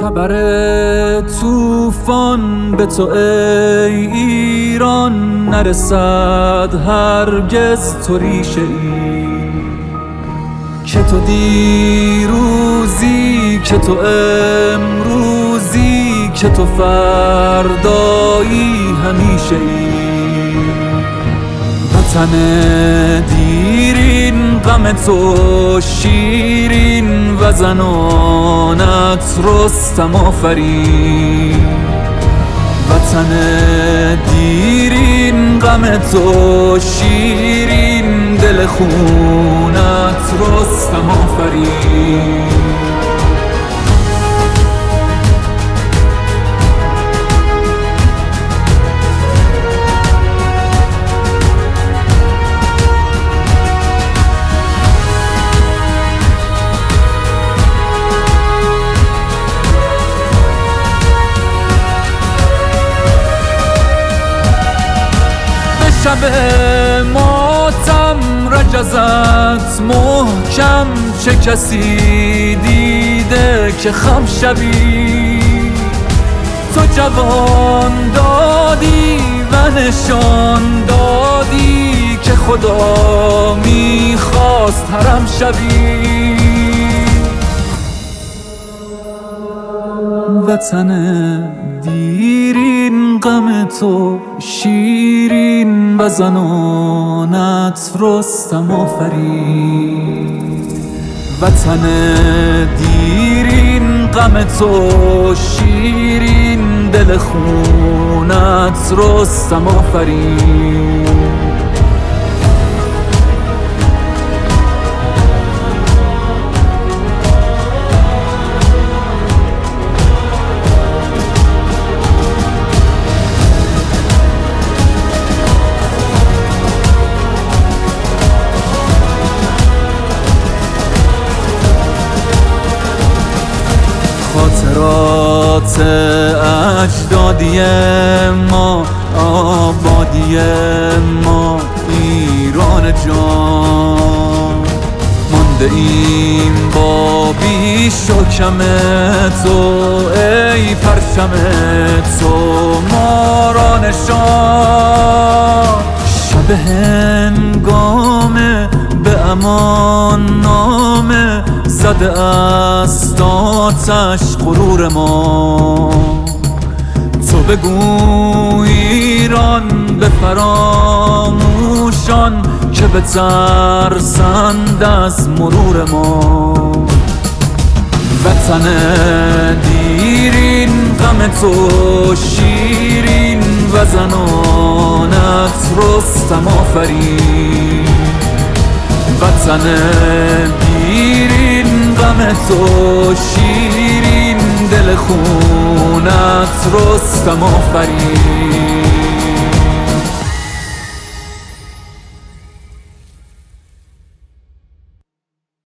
خبر طوفان به تو ای ایران نرسد هرگز تو ریشه ای که تو دیروزی که تو امروزی که تو فردایی همیشه ای وطن دیرین غم تو شیرین و زنانت رستم آفرین وطن دیرین غم تو شیرین دل خونت رستم آفرین شب ماتم رجزت محکم چه کسی دیده که خم شوی تو جوان دادی و نشان دادی که خدا میخواست حرم شوی وطن دیرین غم تو شیرین و زنانت رستم آفرین وطن دیرین غم تو شیرین دل خونت رستم آفرین خاطرات اجدادی ما آبادی ما ایران جان مانده ایم با بیش و کم تو ای پرچم تو ما را نشان شب هنگامه به امان نامه زده است آتش غرور ما تو بگو ایران به فراموشان که بترسند از مرور ما وطن دیرین غم تو شیرین و زنانت رستم آفرین وطن دیرین غم تو شیرین دل خونت رستم آفرین